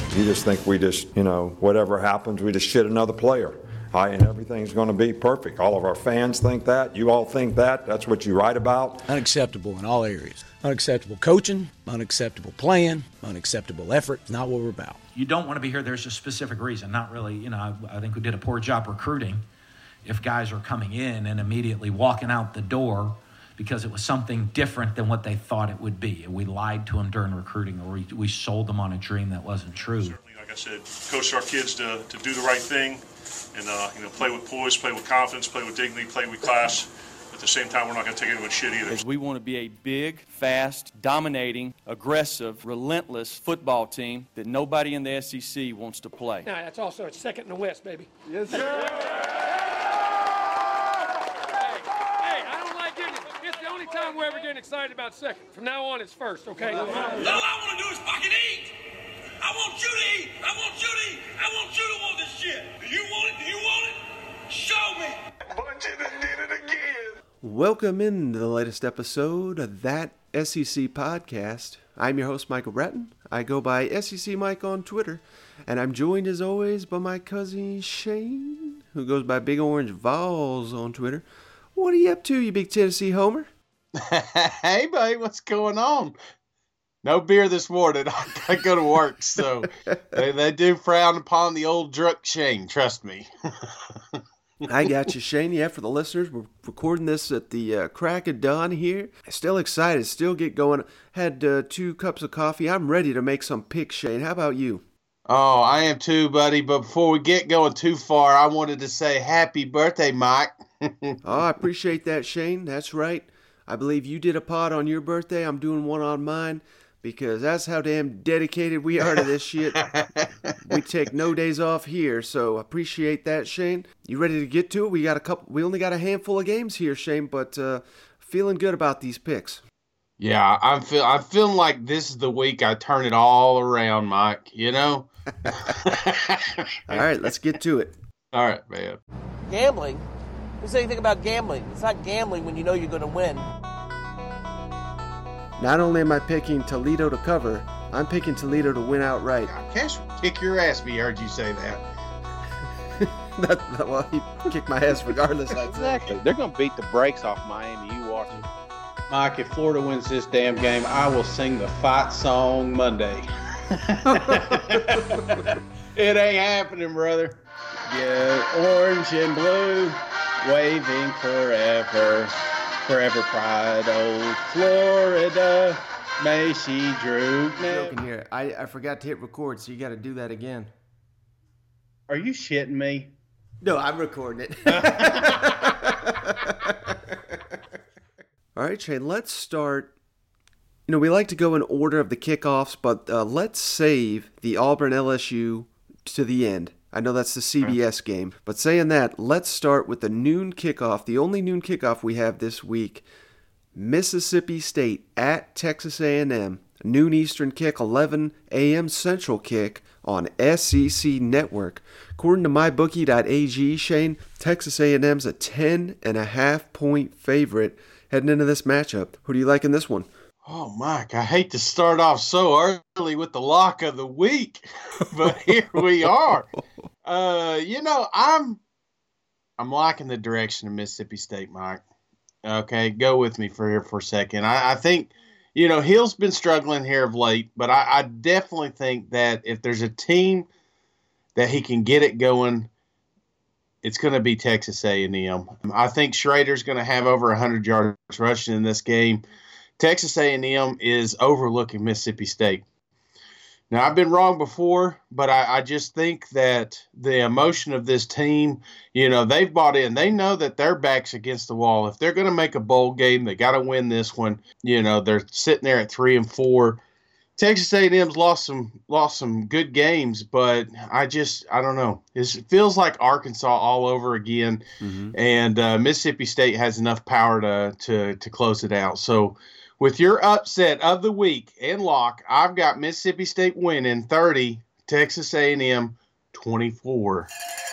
You just think we just, whatever happens, we just shit another player. And everything's going to be perfect. All of our fans think that. You all think that. That's what you write about. Unacceptable in all areas. Unacceptable coaching, unacceptable playing, unacceptable effort. Not what we're about. You don't want to be here. There's a specific reason. Not really, I think we did a poor job recruiting if guys are coming in and immediately walking out the door because it was something different than what they thought it would be. We lied to them during recruiting, or we sold them on a dream that wasn't true. Certainly, like I said, coach our kids to do the right thing and play with poise, play with confidence, play with dignity, play with class. At the same time, we're not going to take anyone's shit either. We want to be a big, fast, dominating, aggressive, relentless football team that nobody in the SEC wants to play. Nah, that's also a second in the West, baby. Yes, sir. Hey, I don't like getting it. It's the only time we're ever getting excited about second. From now on, it's first, okay? All I want to do is fucking eat. I want you to eat. I want you to eat. I want you to want this shit. Do you want it? Do you want it? Show me. But you done did it again. Welcome in to the latest episode of That SEC Podcast. I'm your host, Michael Bratton. I go by SEC Mike on Twitter, and I'm joined as always by my cousin Shane, who goes by Big Orange Vols on Twitter. What are you up to, you big Tennessee homer? Hey, buddy, what's going on? No beer this morning. I go to work, so they do frown upon the old drunk Shane, trust me. I got you, Shane. Yeah, for the listeners, we're recording this at the crack of dawn here. Still excited, still get going. Had 2 cups of coffee. I'm ready to make some picks, Shane. How about you? Oh, I am too, buddy. But before we get going too far, I wanted to say happy birthday, Mike. Oh, I appreciate that, Shane. That's right. I believe you did a pod on your birthday. I'm doing one on mine. Because that's how damn dedicated we are to this shit. We take no days off here, so appreciate that, Shane. You ready to get to it? We only got a handful of games here, Shane, but feeling good about these picks. Yeah, I'm feeling like this is the week I turn it all around, Mike, All right, let's get to it. All right, man. Gambling? Who said anything about gambling? It's not gambling when you know you're going to win. Not only am I picking Toledo to cover, I'm picking Toledo to win outright. Cash will kick your ass if he heard you say that. Well, he kicked my ass regardless. Exactly. They're going to beat the brakes off Miami. You watch it. Mike, if Florida wins this damn game, I will sing the fight song Monday. It ain't happening, brother. Yeah, orange and blue, waving forever. Forever pride, old Florida, may she droop. Joking here. I forgot to hit record, so you got to do that again. Are you shitting me? No, I'm recording it. All right, Shane, let's start. We like to go in order of the kickoffs, but let's save the Auburn-LSU to the end. I know that's the CBS game, but saying that, let's start with the noon kickoff, the only noon kickoff we have this week. Mississippi State at Texas A&M, noon Eastern kick, 11 a.m. Central kick on SEC Network. According to mybookie.ag, Shane, Texas A&M's a 10.5-point favorite heading into this matchup. Who do you like in this one? Oh, Mike, I hate to start off so early with the lock of the week, but here we are. I'm liking the direction of Mississippi State, Mike. Okay, go with me for a second. I think, Hill's been struggling here of late, but I definitely think that if there's a team that he can get it going, it's going to be Texas A&M. I think Schrader's going to have over 100 yards rushing in this game. Texas A&M is overlooking Mississippi State. Now, I've been wrong before, but I just think that the emotion of this team, they've bought in. They know that their back's against the wall. If they're going to make a bowl game, they got to win this one. They're sitting there at 3-4. Texas A&M's lost some good games, but I don't know. It feels like Arkansas all over again, and Mississippi State has enough power to close it out. So, with your upset of the week and lock, I've got Mississippi State winning 30, Texas A&M 24.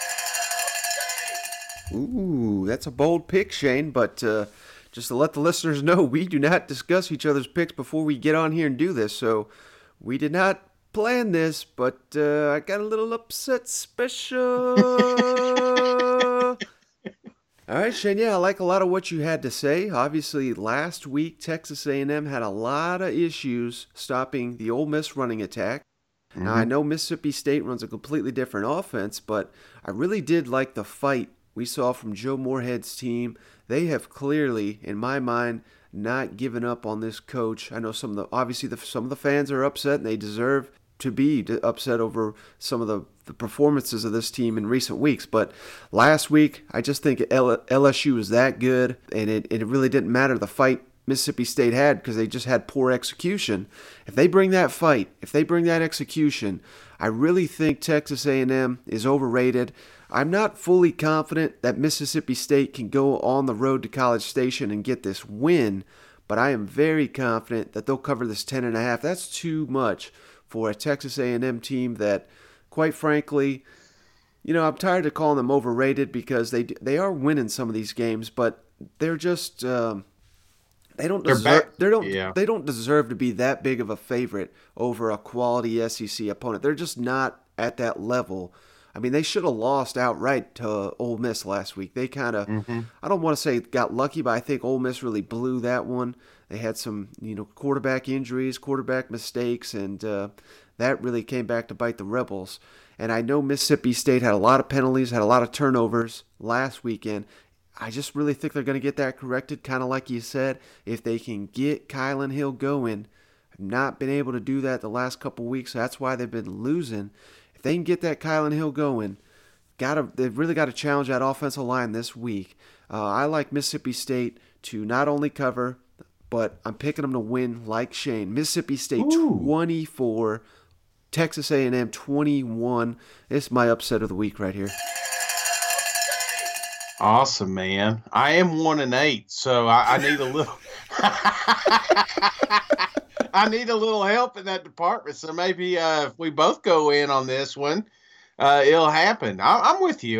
Ooh, that's a bold pick, Shane, but just to let the listeners know, we do not discuss each other's picks before we get on here and do this, so we did not planned this, but I got a little upset special. All right, Shane, yeah, I like a lot of what you had to say. Obviously, last week, Texas A&M had a lot of issues stopping the Ole Miss running attack. Mm-hmm. Now, I know Mississippi State runs a completely different offense, but I really did like the fight we saw from Joe Moorhead's team. They have clearly, in my mind, not given up on this coach. I know some of the fans are upset, and they deserve to be upset over some of the performances of this team in recent weeks. But last week, I just think LSU was that good, and it really didn't matter the fight Mississippi State had because they just had poor execution. If they bring that fight, if they bring that execution, I really think Texas A&M is overrated. I'm not fully confident that Mississippi State can go on the road to College Station and get this win, but I am very confident that they'll cover this 10.5. That's too much for a Texas A&M team that, quite frankly, I'm tired of calling them overrated because they are winning some of these games, but they're just they don't deserve to be that big of a favorite over a quality SEC opponent. They're just not at that level. I mean, they should have lost outright to Ole Miss last week. They kind of, I don't want to say got lucky, but I think Ole Miss really blew that one. They had some, quarterback injuries, quarterback mistakes, and that really came back to bite the Rebels. And I know Mississippi State had a lot of penalties, had a lot of turnovers last weekend. I just really think they're going to get that corrected, kind of like you said. If they can get Kylan Hill going, have not been able to do that the last couple weeks, so that's why they've been losing. If they can get that Kylan Hill going, they've really got to challenge that offensive line this week. I like Mississippi State to not only cover, but I'm picking them to win like Shane. Mississippi State 24, Texas A&M 21. It's my upset of the week right here. Awesome, man. I am 1-8, so I need a little. I need a little help in that department. So maybe if we both go in on this one, it'll happen. I'm with you.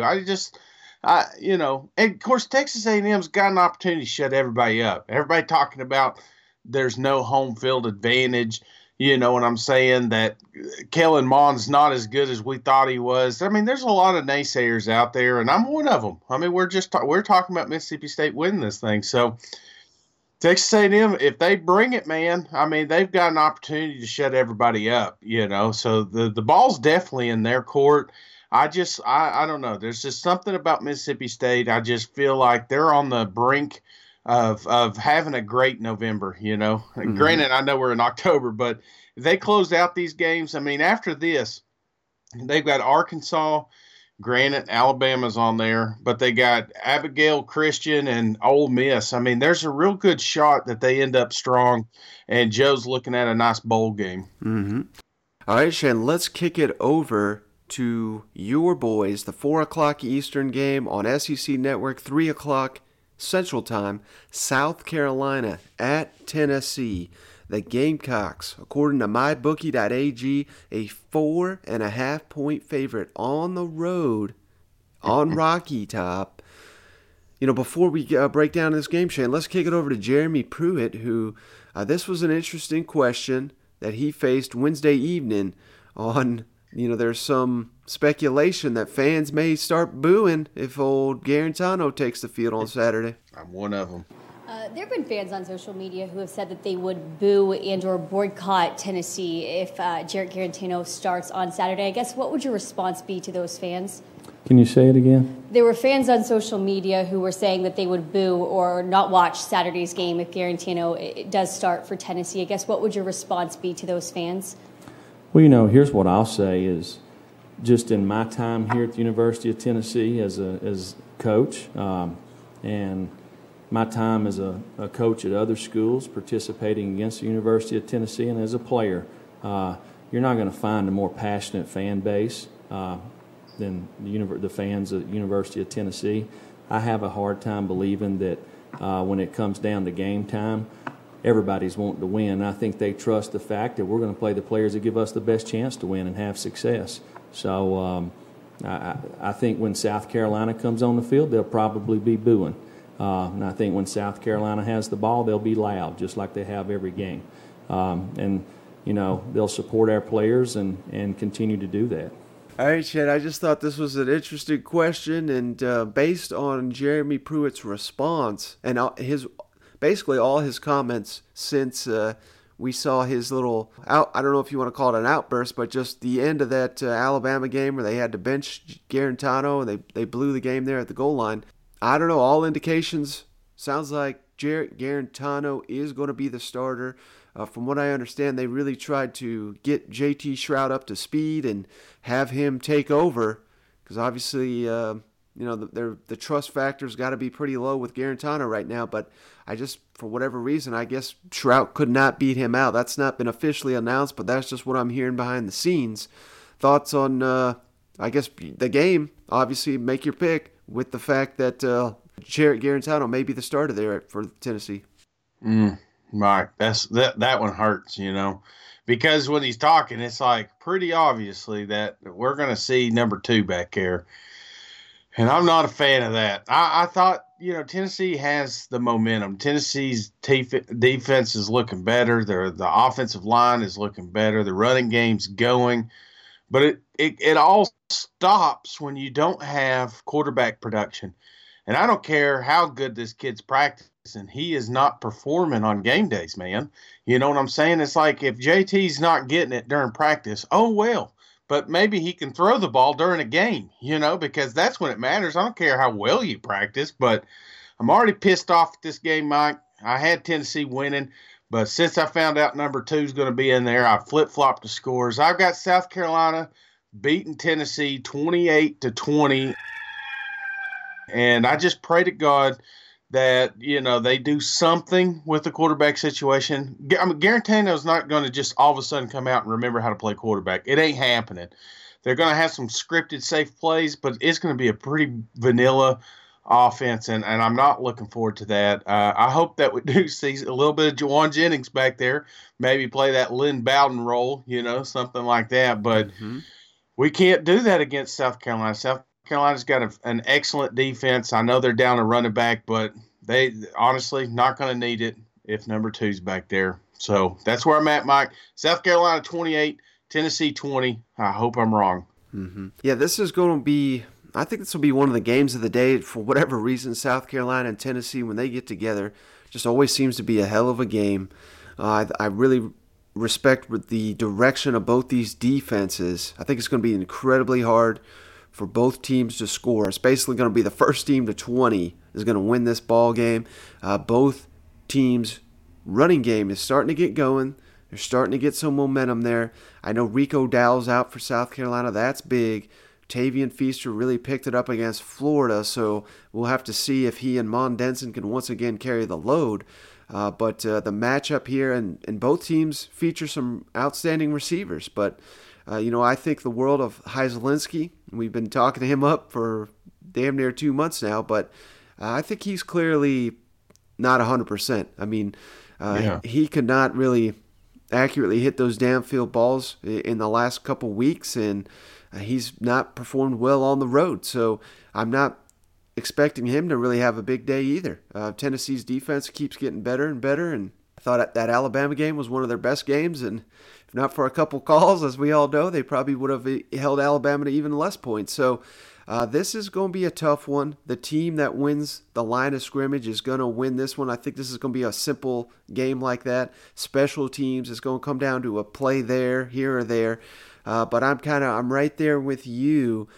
And of course, Texas A&M's got an opportunity to shut everybody up. Everybody talking about there's no home field advantage. You know what I'm saying? That Kellen Mond's not as good as we thought he was. I mean, there's a lot of naysayers out there, and I'm one of them. I mean, we're talking about Mississippi State winning this thing. So Texas A&M, if they bring it, man, I mean, they've got an opportunity to shut everybody up. So the ball's definitely in their court. I don't know. There's just something about Mississippi State. I just feel like they're on the brink of having a great November, Mm-hmm. Granted, I know we're in October, but if they close out these games, I mean, after this, they've got Arkansas, granted, Alabama's on there, but they got Abigail Christian and Ole Miss. I mean, there's a real good shot that they end up strong, and Joe's looking at a nice bowl game. Mm-hmm. All right, Shane, let's kick it over to your boys, the 4 o'clock Eastern game on SEC Network, 3 o'clock Central Time, South Carolina at Tennessee. The Gamecocks, according to mybookie.ag, a 4.5-point favorite on the road on Rocky Top. Before we break down this game, Shane, let's kick it over to Jeremy Pruitt, who this was an interesting question that he faced Wednesday evening on. There's some speculation that fans may start booing if old Garantano takes the field on Saturday. I'm one of them. There have been fans on social media who have said that they would boo and or boycott Tennessee if Jarrett Garantano starts on Saturday. I guess what would your response be to those fans? Can you say it again? There were fans on social media who were saying that they would boo or not watch Saturday's game if Garantano does start for Tennessee. I guess what would your response be to those fans? Well, here's what I'll say is just in my time here at the University of Tennessee as coach and my time as a coach at other schools participating against the University of Tennessee and as a player, you're not going to find a more passionate fan base than the fans at the University of Tennessee. I have a hard time believing that when it comes down to game time, everybody's wanting to win. I think they trust the fact that we're going to play the players that give us the best chance to win and have success. So I think when South Carolina comes on the field, they'll probably be booing. And I think when South Carolina has the ball, they'll be loud, just like they have every game. And, they'll support our players and continue to do that. All right, Chad, I just thought this was an interesting question, and based on Jeremy Pruitt's response and basically all his comments since we saw his little I don't know if you want to call it an outburst, but just the end of that Alabama game where they had to bench Guarantano and they blew the game there at the goal line. I don't know, all indications sounds like Jarrett Guarantano is going to be the starter. From what I understand, they really tried to get JT Shrout up to speed and have him take over because obviously, the trust factor's got to be pretty low with Guarantano right now. But for whatever reason, I guess Shrout could not beat him out. That's not been officially announced, but that's just what I'm hearing behind the scenes. Thoughts on, the game? Obviously, make your pick with the fact that Jarrett Guarantano may be the starter there for Tennessee. Right, that one hurts, because when he's talking, it's like pretty obviously that we're going to see number 2 back there, and I'm not a fan of that. I thought, Tennessee has the momentum. Tennessee's defense is looking better. The offensive line is looking better. The running game's going, but it all stops when you don't have quarterback production. And I don't care how good this kid's practicing, he is not performing on game days, man. You know what I'm saying? It's like if JT's not getting it during practice, oh well. But maybe he can throw the ball during a game, because that's when it matters. I don't care how well you practice, but I'm already pissed off at this game, Mike. I had Tennessee winning, but since I found out number 2 is going to be in there, I flip-flopped the scores. I've got South Carolina beating Tennessee 28-20. And I just pray to God that, they do something with the quarterback situation. Guarantano's not going to just all of a sudden come out and remember how to play quarterback. It ain't happening. They're going to have some scripted, safe plays, but it's going to be a pretty vanilla offense, and I'm not looking forward to that. I hope that we do see a little bit of Juwan Jennings back there, maybe play that Lynn Bowden role, something like that. But we can't do that against South Carolina. South Carolina's got an excellent defense. I know they're down a running back, but they honestly not going to need it if number 2's back there. So that's where I'm at, Mike. South Carolina 28, Tennessee 20. I hope I'm wrong. Yeah, this is going to be – I think this will be one of the games of the day. For whatever reason, South Carolina and Tennessee, when they get together, just always seems to be a hell of a game. I really respect the direction of both these defenses. I think it's going to be incredibly hard for both teams to score. It's basically going to be the first team to 20 is going to win this ball game. Both teams' running game is starting to get going. They're starting to get some momentum there. I know Rico Dowell's out for South Carolina. That's big. Tavian Feaster really picked it up against Florida, so we'll have to see if he and Mon Denson can once again carry the load. But the matchup here, and both teams feature some outstanding receivers. But I think the world of Heislinski. We've been talking to him up for damn near 2 months now, but I think he's clearly not 100%. I mean, he could not really accurately hit those downfield balls in the last couple weeks, and he's not performed well on the road. So I'm not expecting him to really have a big day either. Tennessee's defense keeps getting better and better, and I thought that Alabama game was one of their best games, and if not for a couple calls, as we all know, they probably would have held Alabama to even less points. So this is going to be a tough one. The team that wins the line of scrimmage is going to win this one. I think this is going to be a simple game like that. Special teams is going to come down to a play there, here or there. But I'm right there with you.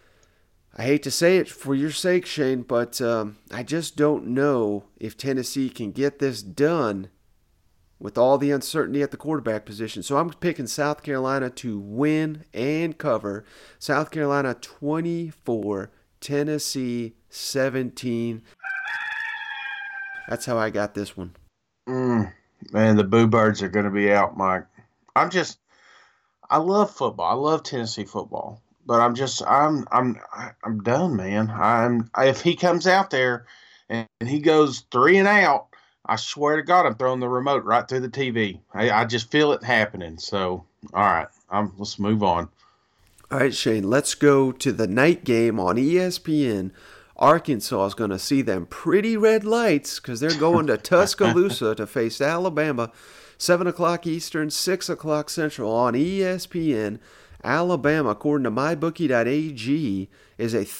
I hate to say it for your sake, Shane, but I just don't know if Tennessee can get this done with all the uncertainty at the quarterback position. So I'm picking South Carolina to win and cover. South Carolina 24, Tennessee 17. That's how I got this one. Man, the Boo Birds are going to be out, Mike. I love football. I love Tennessee football. But I'm done, man. If he comes out there and he goes 3 and out, I swear to God, I'm throwing the remote right through the TV. I just feel it happening. So, all right, let's move on. All right, Shane, let's go to the night game on ESPN. Arkansas is going to see them pretty red lights because they're going to Tuscaloosa to face Alabama. 7 o'clock Eastern, 6 o'clock Central on ESPN. Alabama, according to mybookie.ag, is a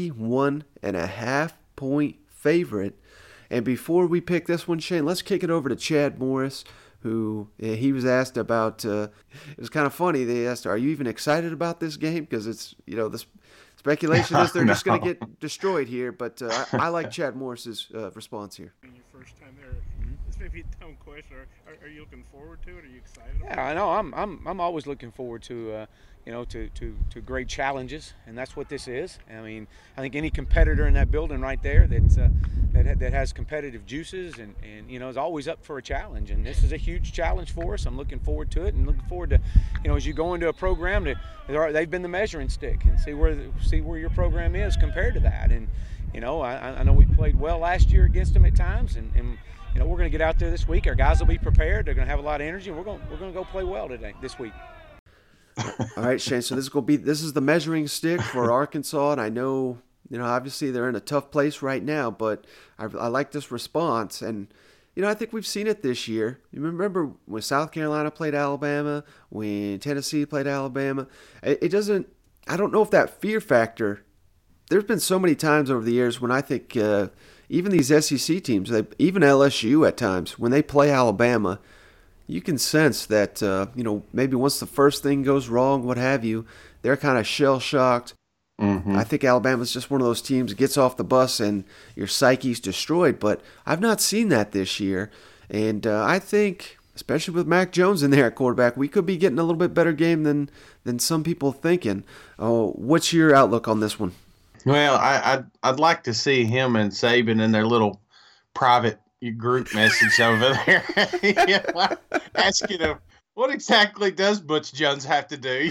31.5-point favorite. And before we pick this one, Shane, let's kick it over to Chad Morris, who he was asked about. It was kind of funny. They asked, "Are you even excited about this game?" Because it's, the speculation is they're just going to get destroyed here. But I like Chad Morris's response here. Your first time there, this may be a dumb question. Are you looking forward to it? Are you excited about it? Yeah, I know. I'm always looking forward to to great challenges, and that's what this is. I mean, I think any competitor in that building right there that has competitive juices and is always up for a challenge, and this is a huge challenge for us. I'm looking forward to it, and looking forward to, as you go into a program, they've been the measuring stick and see where your program is compared to that. And I know we played well last year against them at times, and we're going to get out there this week. Our guys will be prepared. They're going to have a lot of energy. And we're going to go play well this week. All right, Shane. So this is the measuring stick for Arkansas, and I know obviously they're in a tough place right now, but I like this response, and I think we've seen it this year. You remember when South Carolina played Alabama, when Tennessee played Alabama. It doesn't. I don't know if that fear factor. There's been so many times over the years when I think even these SEC teams, even LSU at times, when they play Alabama, you can sense that, maybe once the first thing goes wrong, what have you, they're kind of shell-shocked. Mm-hmm. I think Alabama's just one of those teams that gets off the bus and your psyche's destroyed. But I've not seen that this year. And I think, especially with Mac Jones in there at quarterback, we could be getting a little bit better game than some people thinking. What's your outlook on this one? Well, I'd like to see him and Saban in their little private group message over there. Asking him, what exactly does Butch Jones have to do?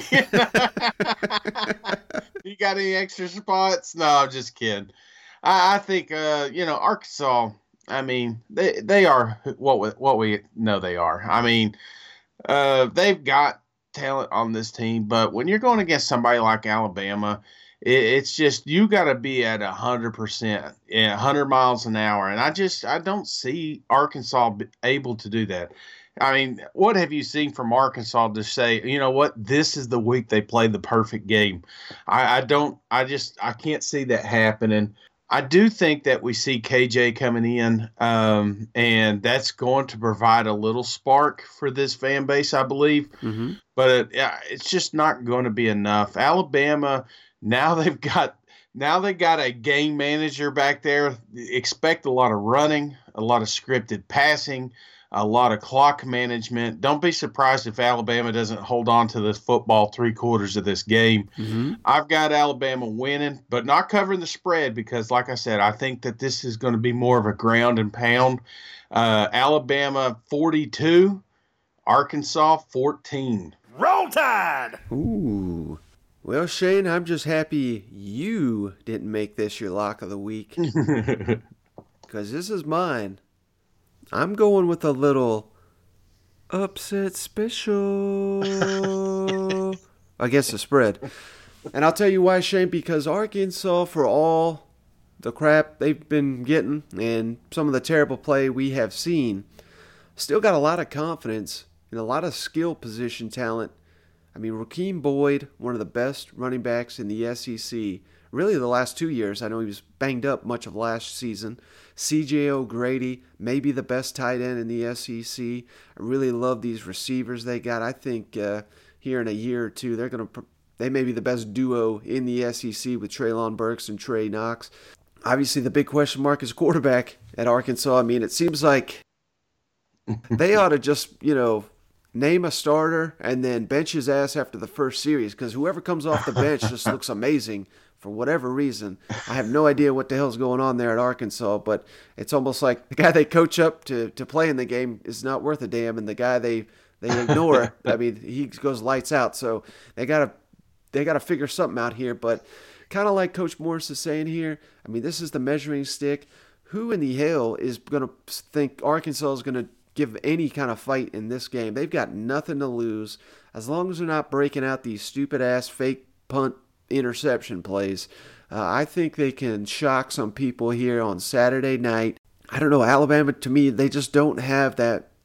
You got any extra spots? No, I'm just kidding. I think, Arkansas, I mean, they are what we know they are. I mean, they've got talent on this team, but when you're going against somebody like Alabama, it's just you got to be at 100%, 100 miles an hour, and I don't see Arkansas able to do that. I mean, what have you seen from Arkansas to say, this is the week they play the perfect game? I can't see that happening. I do think that we see KJ coming in, and that's going to provide a little spark for this fan base, I believe. Mm-hmm. But it's just not going to be enough. Alabama. Now they got a game manager back there. Expect a lot of running, a lot of scripted passing, a lot of clock management. Don't be surprised if Alabama doesn't hold on to this football 3/4 of this game. Mm-hmm. I've got Alabama winning, but not covering the spread because, like I said, I think that this is going to be more of a ground and pound. Alabama 42, Arkansas 14. Roll Tide! Ooh. Well, Shane, I'm just happy you didn't make this your lock of the week. Because this is mine. I'm going with a little upset special against the spread. And I'll tell you why, Shane, because Arkansas, for all the crap they've been getting and some of the terrible play we have seen, still got a lot of confidence and a lot of skill position talent. I mean, Rakeem Boyd, one of the best running backs in the SEC, really the last 2 years. I know he was banged up much of last season. C.J. O'Grady, maybe the best tight end in the SEC. I really love these receivers they got. I think here in a year or two, they may be the best duo in the SEC with Treylon Burks and Trey Knox. Obviously, the big question mark is quarterback at Arkansas. I mean, it seems like they ought to just, name a starter and then bench his ass after the first series because whoever comes off the bench just looks amazing for whatever reason. I have no idea what the hell's going on there at Arkansas, but it's almost like the guy they coach up to play in the game is not worth a damn, and the guy they ignore, I mean, he goes lights out. So they gotta figure something out here. But kind of like Coach Morris is saying here, I mean, this is the measuring stick. Who in the hell is going to think Arkansas is going to give any kind of fight in this game? They've got nothing to lose as long as they're not breaking out these stupid-ass fake punt interception plays. I think they can shock some people here on Saturday night. I don't know, Alabama, to me, they just don't have that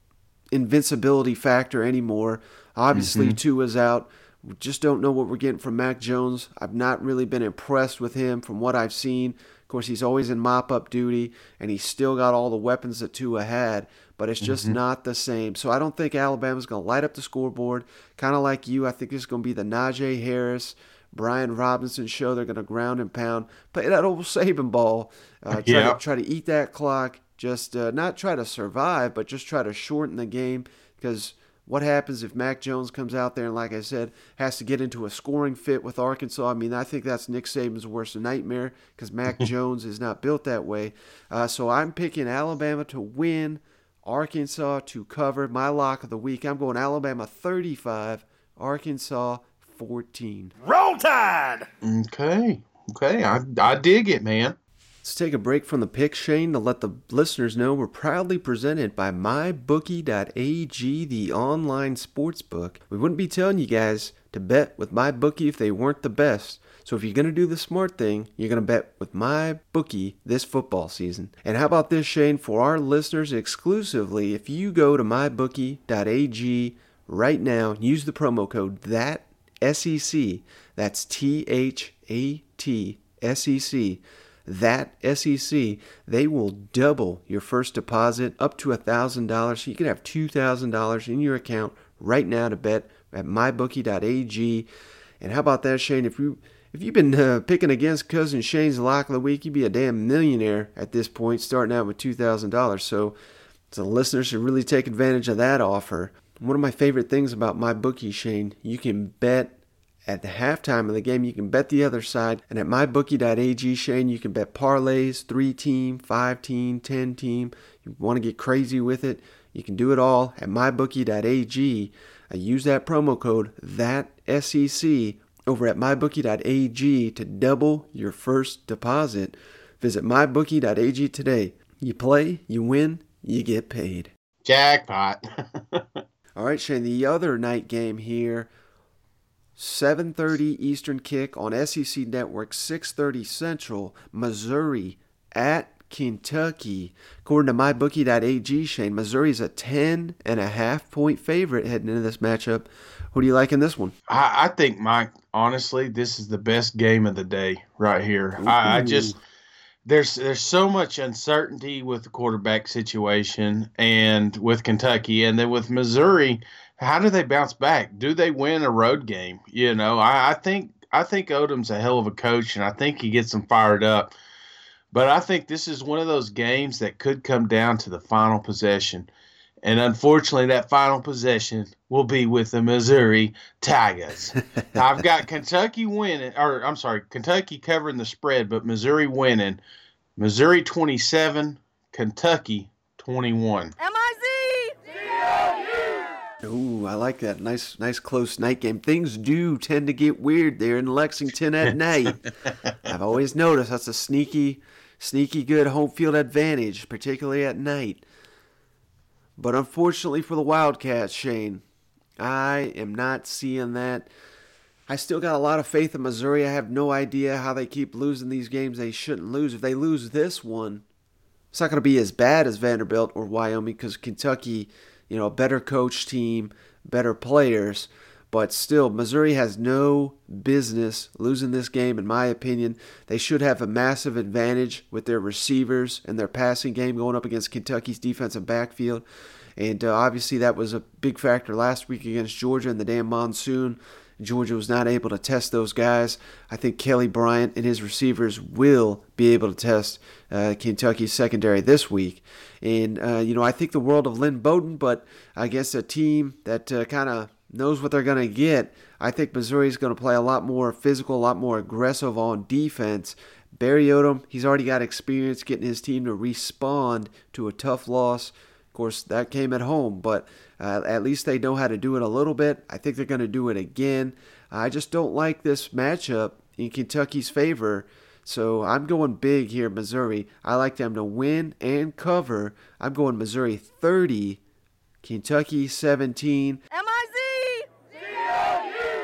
invincibility factor anymore. Obviously, Tua's out. We just don't know what we're getting from Mac Jones. I've not really been impressed with him from what I've seen. Of course, he's always in mop-up duty, and he's still got all the weapons that Tua had, but it's just not the same. So I don't think Alabama's going to light up the scoreboard. Kind of like you, I think this is going to be the Najee Harris, Brian Robinson show. They're going to ground and pound, play that old Saban ball, try to eat that clock, just not try to survive, but just try to shorten the game, because what happens if Mac Jones comes out there and, like I said, has to get into a scoring fit with Arkansas? I mean, I think that's Nick Saban's worst nightmare, because Mac Jones is not built that way. So I'm picking Alabama to win, Arkansas to cover. My lock of the week, I'm going Alabama 35, Arkansas 14. Roll Tide! Okay. I dig it, man. Let's take a break from the pick, Shane, to let the listeners know we're proudly presented by MyBookie.ag, the online sportsbook. We wouldn't be telling you guys to bet with MyBookie if they weren't the best. So if you're going to do the smart thing, you're going to bet with MyBookie this football season. And how about this, Shane? For our listeners exclusively, if you go to MyBookie.ag right now and use the promo code THATSEC, that's THATSEC, that SEC, they will double your first deposit up to $1,000. So you can have $2,000 in your account right now to bet at mybookie.ag. And how about that, Shane? If you've been picking against Cousin Shane's lock of the week, you'd be a damn millionaire at this point, starting out with $2,000. So the listeners should really take advantage of that offer. One of my favorite things about MyBookie, Shane, you can bet at the halftime of the game. You can bet the other side. And at mybookie.ag, Shane, you can bet parlays, 3-team, 5-team, 10-team. You want to get crazy with it, you can do it all at mybookie.ag. Use that promo code THATSEC over at mybookie.ag to double your first deposit. Visit mybookie.ag today. You play, you win, you get paid. Jackpot. All right, Shane, the other night game here, 7:30 Eastern kick on SEC Network, 6:30 Central, Missouri at Kentucky. According to mybookie.ag, Shane, Missouri's a 10.5-point favorite heading into this matchup. Who do you like in this one? I think, Mike, honestly, this is the best game of the day right here. I just there's so much uncertainty with the quarterback situation and with Kentucky, and then with Missouri. How do they bounce back? Do they win a road game? You know, I think Odom's a hell of a coach, and I think he gets them fired up. But I think this is one of those games that could come down to the final possession. And unfortunately, that final possession will be with the Missouri Tigers. I've got Kentucky covering the spread, but Missouri winning. Missouri 27, Kentucky 21. Ooh, I like that. Nice close night game. Things do tend to get weird there in Lexington at night. I've always noticed that's a sneaky good home field advantage, particularly at night. But unfortunately for the Wildcats, Shane, I am not seeing that. I still got a lot of faith in Missouri. I have no idea how they keep losing these games they shouldn't lose. If they lose this one, it's not going to be as bad as Vanderbilt or Wyoming, because Kentucky, a better coach team, better players. But still, Missouri has no business losing this game, in my opinion. They should have a massive advantage with their receivers and their passing game going up against Kentucky's defensive backfield. And obviously that was a big factor last week against Georgia in the damn monsoon. Georgia was not able to test those guys. I think Kelly Bryant and his receivers will be able to test Kentucky's secondary this week. And, I think the world of Lynn Bowden, but I guess a team that kind of knows what they're going to get. I think Missouri's going to play a lot more physical, a lot more aggressive on defense. Barry Odom, he's already got experience getting his team to respond to a tough loss. Of course, that came at home, but at least they know how to do it a little bit. I think they're going to do it again. I just don't like this matchup in Kentucky's favor. So I'm going big here, Missouri. I like them to win and cover. I'm going Missouri 30, Kentucky 17.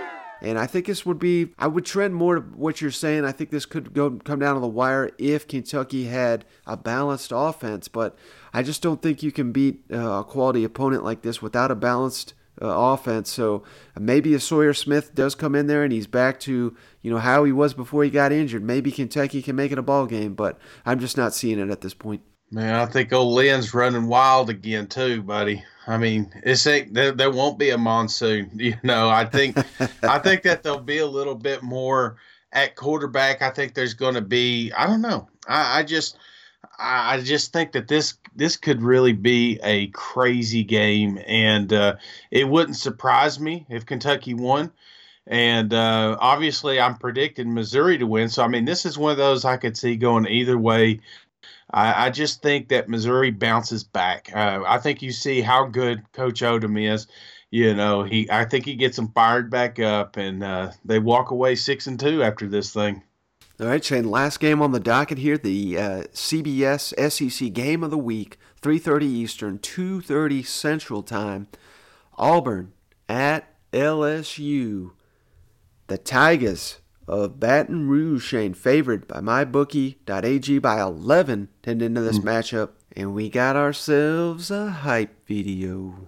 And I think this would be, I would trend more to what you're saying. I think this could come down to the wire if Kentucky had a balanced offense. But I just don't think you can beat a quality opponent like this without a balanced offense. So maybe if Sawyer Smith does come in there and he's back to, how he was before he got injured, maybe Kentucky can make it a ball game. But I'm just not seeing it at this point. Man, I think old Lynn's running wild again too, buddy. I mean, there won't be a monsoon. I think that there'll be a little bit more at quarterback. I think there's going to be. I don't know. I just think that this could really be a crazy game, and it wouldn't surprise me if Kentucky won. And obviously, I'm predicting Missouri to win. So I mean, this is one of those I could see going either way. I just think that Missouri bounces back. I think you see how good Coach Odom is. I think he gets them fired back up, and they walk away 6-2 after this thing. All right, Shane, last game on the docket here, the CBS SEC Game of the Week, 3:30 Eastern, 2:30 Central Time. Auburn at LSU. The Tigers of Baton Rouge, Shane, favored by MyBookie.ag by 11 heading into this matchup. And we got ourselves a hype video.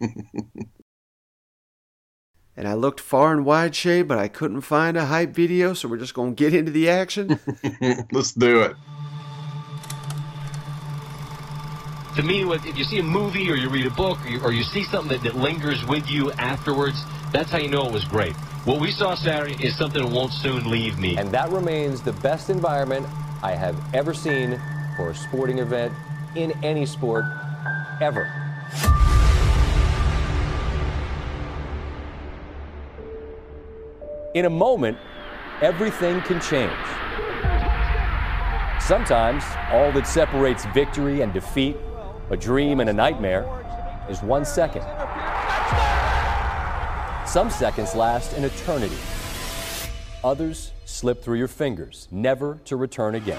And I looked far and wide, Shane, but I couldn't find a hype video, so we're just going to get into the action. Let's do it. To me, if you see a movie or you read a book or you see something that lingers with you afterwards, that's how you know it was great. What we saw Saturday is something that won't soon leave me. And that remains the best environment I have ever seen for a sporting event in any sport ever. In a moment, everything can change. Sometimes all that separates victory and defeat, a dream and a nightmare, is 1 second. Some seconds last an eternity. Others slip through your fingers, never to return again.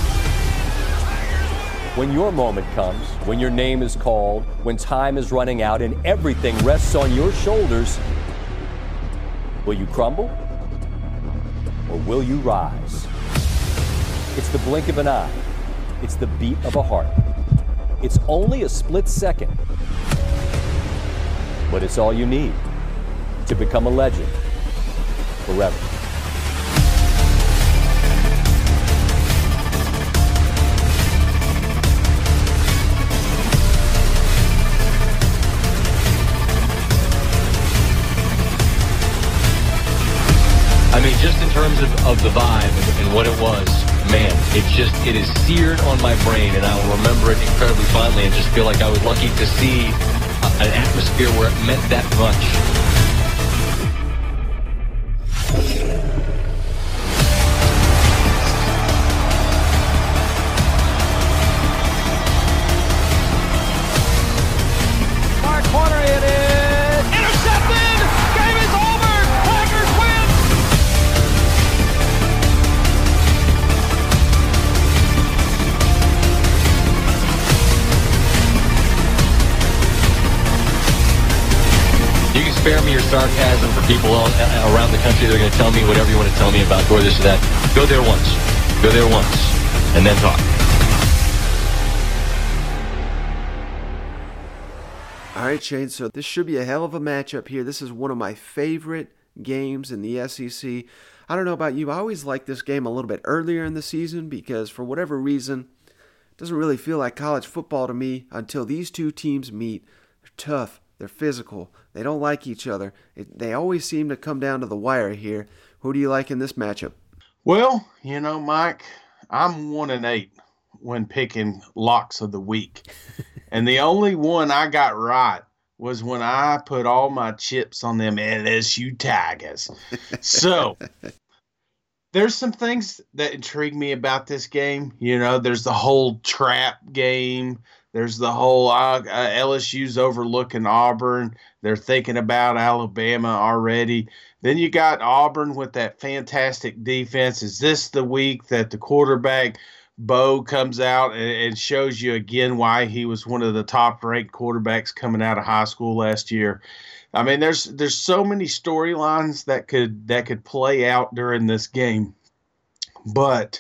When your moment comes, when your name is called, when time is running out and everything rests on your shoulders, will you crumble or will you rise? It's the blink of an eye. It's the beat of a heart. It's only a split second, but it's all you need to become a legend forever. I mean, just in terms of the vibe and what it was, man, it is seared on my brain, and I will remember it incredibly fondly and just feel like I was lucky to see an atmosphere where it meant that much. Far corner, it is intercepted. Game is over. Tigers win. You can spare me your sarcasm for people around the country that are going to tell me whatever you want to tell me about or this or that. Go there once. Go there once. And then talk. All right, Shane, so this should be a hell of a matchup here. This is one of my favorite games in the SEC. I don't know about you, I always like this game a little bit earlier in the season because for whatever reason, it doesn't really feel like college football to me until these two teams meet. They're tough, they're physical, they don't like each other. They always seem to come down to the wire here. Who do you like in this matchup? Well, Mike, I'm 1-8 when picking locks of the week. And the only one I got right was when I put all my chips on them LSU Tigers. So there's some things that intrigue me about this game. There's the whole trap game. There's the whole LSU's overlooking Auburn. They're thinking about Alabama already. Then you got Auburn with that fantastic defense. Is this the week that the quarterback Bo comes out and shows you again why he was one of the top-ranked quarterbacks coming out of high school last year. I mean, there's so many storylines that could play out during this game, but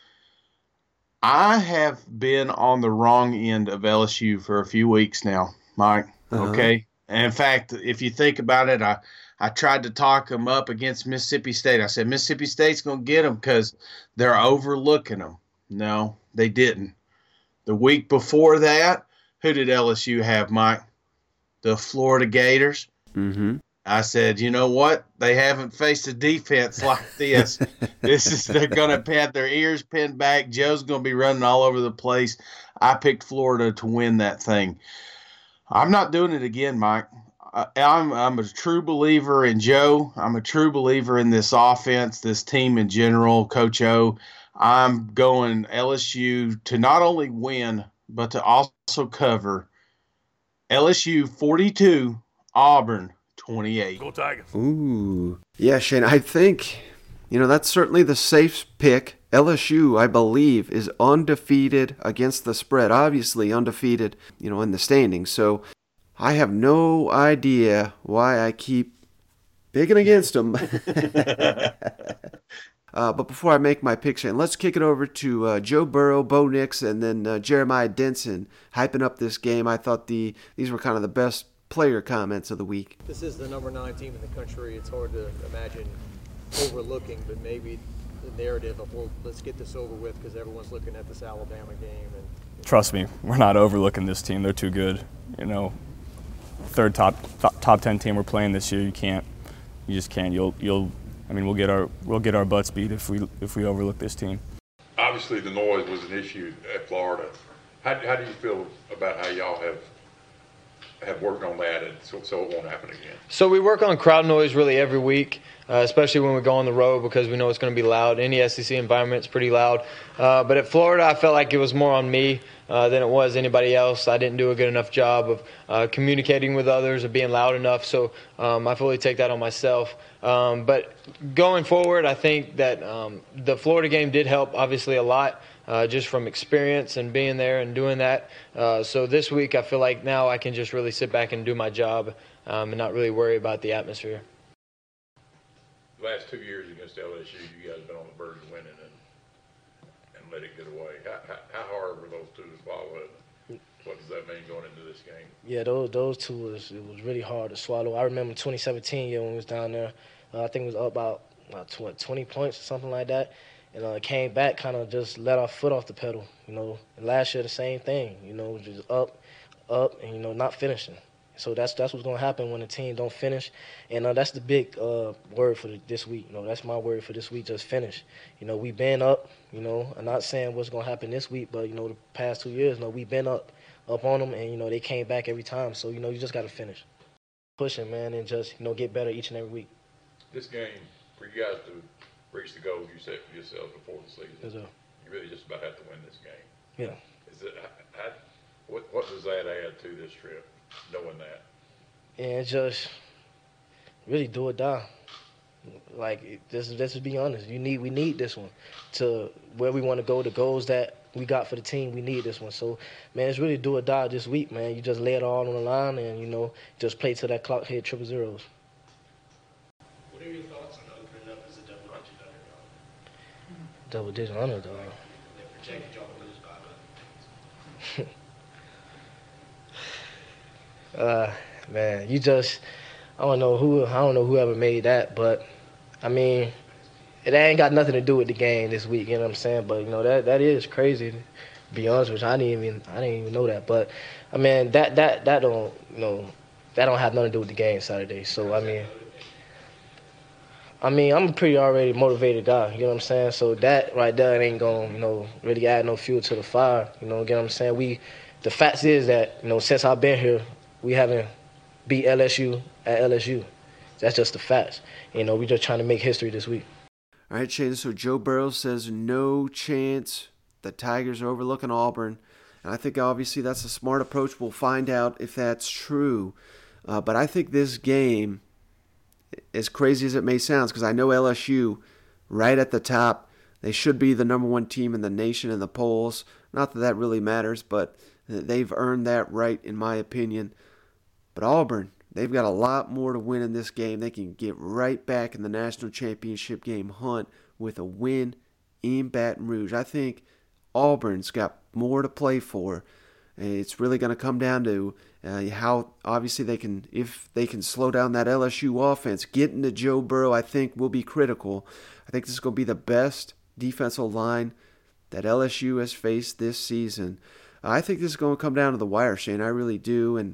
I have been on the wrong end of LSU for a few weeks now, Mike. Okay, and in fact, if you think about it, I tried to talk them up against Mississippi State. I said Mississippi State's going to get them because they're overlooking them. No, they didn't. The week before that, who did LSU have, Mike? The Florida Gators. Mm-hmm. I said, you know what? They haven't faced a defense like this. They're going to have their ears pinned back. Joe's going to be running all over the place. I picked Florida to win that thing. I'm not doing it again, Mike. I'm a true believer in Joe. I'm a true believer in this offense, this team in general, Coach O. I'm going LSU to not only win, but to also cover. LSU 42, Auburn 28. Go Tigers. Ooh. Yeah, Shane, I think, that's certainly the safe pick. LSU, I believe, is undefeated against the spread. Obviously undefeated, in the standings. So I have no idea why I keep picking against them. But before I make my pick, Shane, let's kick it over to Joe Burrow, Bo Nix, and then Jeremiah Denson hyping up this game. I thought these were kind of the best player comments of the week. This is the number 9 team in the country. It's hard to imagine overlooking, but maybe the narrative of, well, let's get this over with because everyone's looking at this Alabama game. And trust me, we're not overlooking this team. They're too good. Third top 10 team we're playing this year. You just can't. We'll get our butts beat if we overlook this team. Obviously, the noise was an issue at Florida. How do you feel about how y'all have worked on that, and so it won't happen again? So we work on crowd noise really every week, especially when we go on the road because we know it's going to be loud. Any SEC environment is pretty loud. But at Florida, I felt like it was more on me than it was anybody else. I didn't do a good enough job of communicating with others or being loud enough. So I fully take that on myself. But going forward, I think that the Florida game did help, obviously, a lot. Just from experience and being there and doing that. So this week I feel like now I can just really sit back and do my job and not really worry about the atmosphere. The last 2 years against LSU, you guys have been on the verge of winning and let it get away. How hard were those two to swallow? What does that mean going into this game? Yeah, those two it was really hard to swallow. I remember 2017 when we was down there. I think it was up about 20 points or something like that. And came back, kind of just let our foot off the pedal, And last year the same thing, just up, and not finishing. So that's what's gonna happen when a team don't finish, and that's the big word for this week. That's my word for this week. Just finish. We've been up. I'm not saying what's gonna happen this week, but the past 2 years, we've been up on them, and they came back every time. So you just gotta finish, pushing, man, and just get better each and every week. This game for you guys to reach the goals you set for yourselves before the season. Yes, sir. You really just about have to win this game. Yeah. What does that add to this trip, knowing that? And just really do or die. Like, let's be honest. We need this one to where we want to go. The goals that we got for the team, we need this one. So, man, it's really do or die this week, man. You just lay it all on the line and just play till that clock hit triple zeros. What are your thoughts on opening up as a double-digit underdog? Double-digit underdog. They projected y'all to lose by Man, I don't know whoever made that, but I mean, it ain't got nothing to do with the game this week. You know what I'm saying? But that is crazy. To be honest with you, I didn't even know that. But I mean, that don't have nothing to do with the game Saturday. So I mean, I'm a pretty already motivated guy, you know what I'm saying? So that right there ain't gonna, really add no fuel to the fire, you know what I'm saying? The fact is that, since I've been here, we haven't beat LSU at LSU. That's just the facts. We just trying to make history this week. All right, Shane, so Joe Burrow says no chance the Tigers are overlooking Auburn. And I think obviously that's a smart approach. We'll find out if that's true. But I think this game, as crazy as it may sound, because I know LSU right at the top, They should be the number one team in the nation in the polls. Not that that really matters, but they've earned that right, in my opinion. But Auburn, they've got a lot more to win in this game. They can get right back in the national championship game hunt with a win in Baton Rouge. I think Auburn's got more to play for. It's really going to come down to how obviously if they can slow down that LSU offense. Getting to Joe Burrow, I think, will be critical. I think this is going to be the best defensive line that LSU has faced this season. I think this is going to come down to the wire, Shane. I really do. And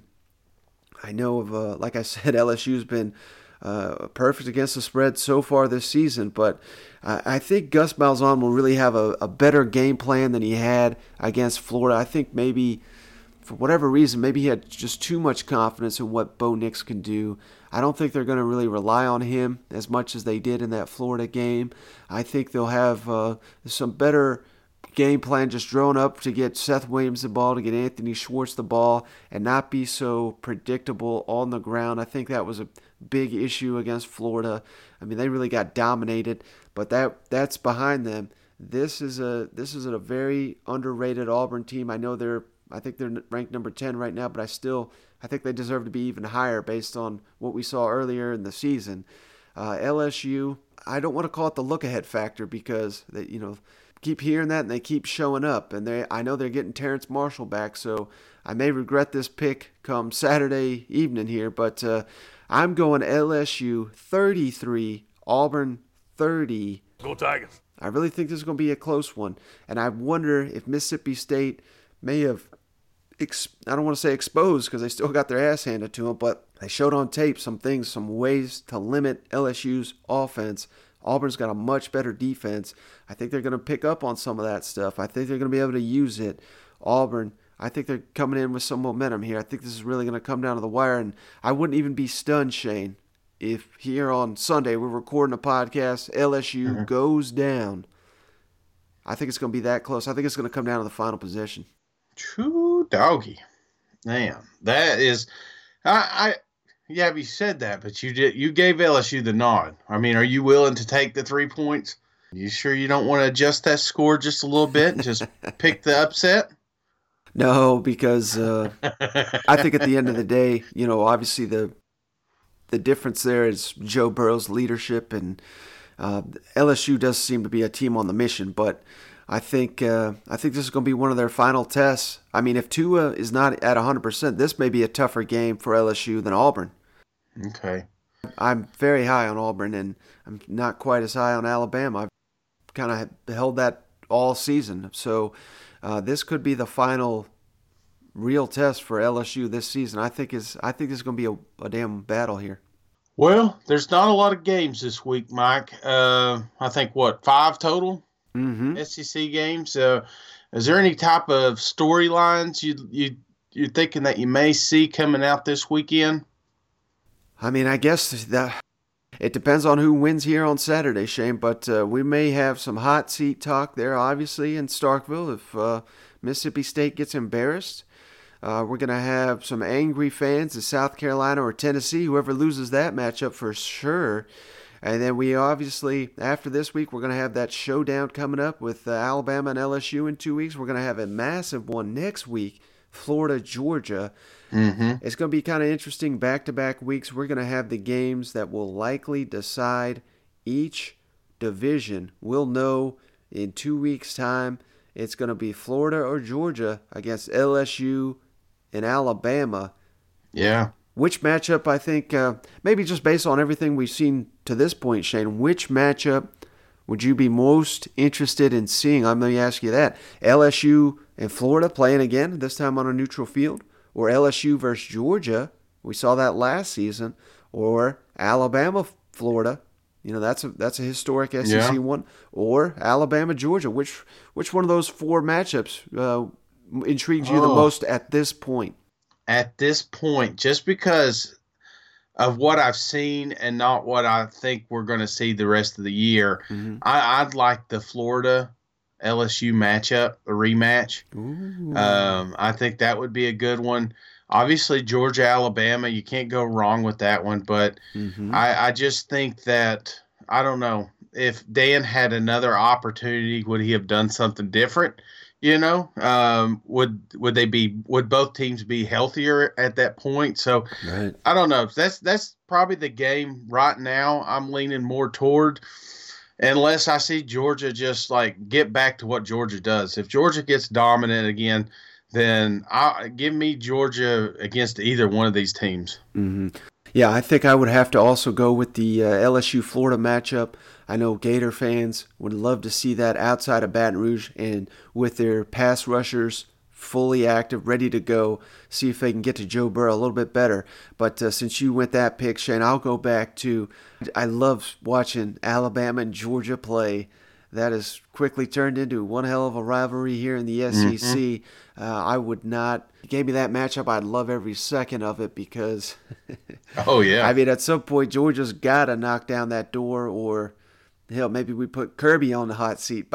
I know like I said, LSU's been perfect against the spread so far this season, but I think Gus Malzahn will really have a better game plan than he had against Florida. I think maybe, for whatever reason, maybe he had just too much confidence in what Bo Nix can do. I don't think they're going to really rely on him as much as they did in that Florida game. I think they'll have some better game plan just drawn up to get Seth Williams the ball, to get Anthony Schwartz the ball, and not be so predictable on the ground. I think that was a big issue against Florida. I mean, they really got dominated, but that's behind them. This is a very underrated Auburn team. I think they're ranked number 10 right now, but I think they deserve to be even higher based on what we saw earlier in the season. LSU, I don't want to call it the look-ahead factor because they, keep hearing that and they keep showing up. And I know they're getting Terrence Marshall back, so I may regret this pick come Saturday evening here, but I'm going LSU 33, Auburn 30. Go Tigers. I really think this is going to be a close one. And I wonder if Mississippi State may have, I don't want to say exposed because they still got their ass handed to them, but they showed on tape some ways to limit LSU's offense. Auburn's got a much better defense. I think they're going to pick up on some of that stuff. I think they're going to be able to use it. Auburn, I think they're coming in with some momentum here. I think this is really going to come down to the wire, and I wouldn't even be stunned, Shane, if here on Sunday we're recording a podcast, LSU goes down. I think it's going to be that close. I think it's going to come down to the final possession. True doggy. Man, that is yeah, you said that, but you gave LSU the nod. I mean, are you willing to take the 3 points? You sure you don't want to adjust that score just a little bit and just pick the upset? No, because I think at the end of the day, obviously the difference there is Joe Burrow's leadership, and LSU does seem to be a team on the mission, but I think this is going to be one of their final tests. I mean, if Tua is not at 100%, this may be a tougher game for LSU than Auburn. Okay. I'm very high on Auburn, and I'm not quite as high on Alabama. I've kind of held that all season. So this could be the final real test for LSU this season. I think this is going to be a damn battle here. Well, there's not a lot of games this week, Mike. I think, 5 total? SEC games. Is there any type of storylines you're thinking that you may see coming out this weekend? I mean, I guess that it depends on who wins here on Saturday, Shane, but we may have some hot seat talk there, obviously, in Starkville if Mississippi State gets embarrassed. We're going to have some angry fans in South Carolina or Tennessee, whoever loses that matchup for sure. And then we obviously, after this week, we're going to have that showdown coming up with Alabama and LSU in 2 weeks. We're going to have a massive one next week, Florida, Georgia. It's going to be kind of interesting back-to-back weeks. We're going to have the games that will likely decide each division. We'll know in 2 weeks' time it's going to be Florida or Georgia against LSU and Alabama. Yeah. Which matchup, I think, maybe just based on everything we've seen to this point, Shane, which matchup would you be most interested in seeing? Let me ask you that. LSU and Florida playing again, this time on a neutral field? Or LSU versus Georgia, we saw that last season, or Alabama, Florida, that's a historic SEC one, or Alabama, Georgia. Which one of those 4 matchups intrigues you the most at this point? At this point, just because of what I've seen and not what I think we're going to see the rest of the year, I'd like the Florida LSU matchup, a rematch. I think that would be a good one. Obviously, Georgia, Alabama, you can't go wrong with that one. But I just think that, I don't know, if Dan had another opportunity, would he have done something different? You know, would both teams be healthier at that point? So right. I don't know. That's probably the game right now. I'm leaning more toward, unless I see Georgia just like get back to what Georgia does. If Georgia gets dominant again, then give me Georgia against either one of these teams. Mm-hmm. Yeah, I think I would have to also go with the LSU-Florida matchup. I know Gator fans would love to see that outside of Baton Rouge and with their pass rushers fully active, ready to go, see if they can get to Joe Burrow a little bit better. But since you went that pick, Shane, I'll go back to I love watching Alabama and Georgia play. That has quickly turned into one hell of a rivalry here in the SEC. Mm-hmm. I would not – gave me that matchup, I'd love every second of it because – oh, yeah. I mean, at some point, Georgia's got to knock down that door or – hell, maybe we put Kirby on the hot seat.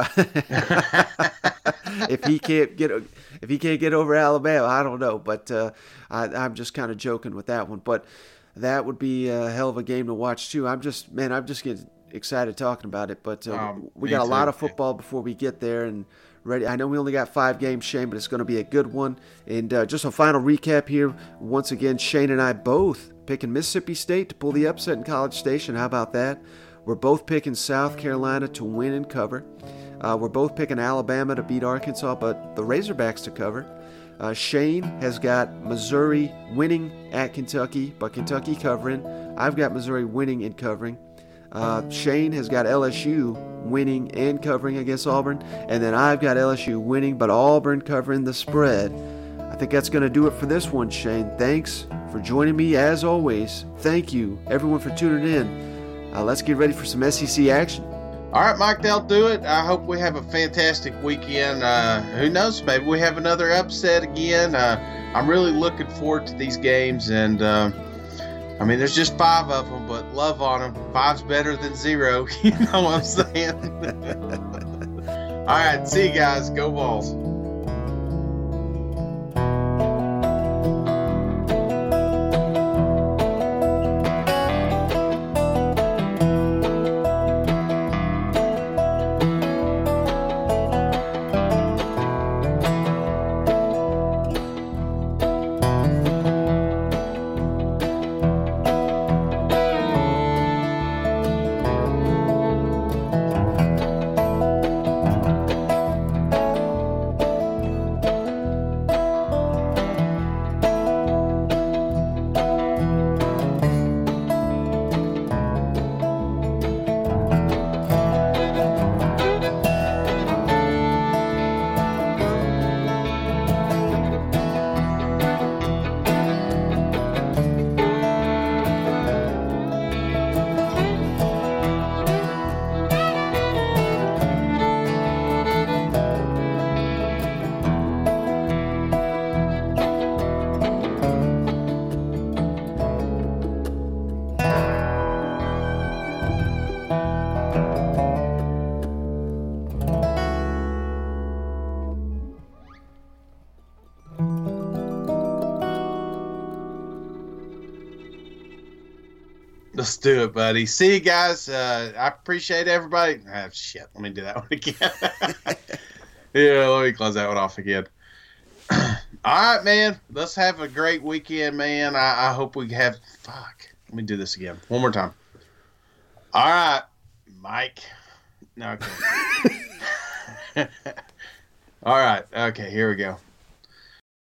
if he can't get over Alabama, I don't know. But I'm just kind of joking with that one. But that would be a hell of a game to watch too. I'm just getting excited talking about it. But we got a lot of football before we get there and ready. I know we only got 5 games, Shane, but it's going to be a good one. And just a final recap here. Once again, Shane and I both picking Mississippi State to pull the upset in College Station. How about that? We're both picking South Carolina to win and cover. We're both picking Alabama to beat Arkansas, but the Razorbacks to cover. Shane has got Missouri winning at Kentucky, but Kentucky covering. I've got Missouri winning and covering. Shane has got LSU winning and covering against Auburn, and then I've got LSU winning, but Auburn covering the spread. I think that's going to do it for this one, Shane. Thanks for joining me as always. Thank you, everyone, for tuning in. Let's get ready for some SEC action. All right, Mike, that'll do it. I hope we have a fantastic weekend. Who knows? Maybe we have another upset again. I'm really looking forward to these games. And, I mean, there's just 5 of them, but love on them. 5's better than 0. You know what I'm saying? All right, see you guys. Go Vols. Let's do it, buddy. See you guys. I appreciate everybody. Shit. Let me do that one again. Yeah, let me close that one off again. All right, man. Let's have a great weekend, man. I hope we have... Fuck. Let me do this again. One more time. All right, Mike. Okay. All right. Okay, here we go.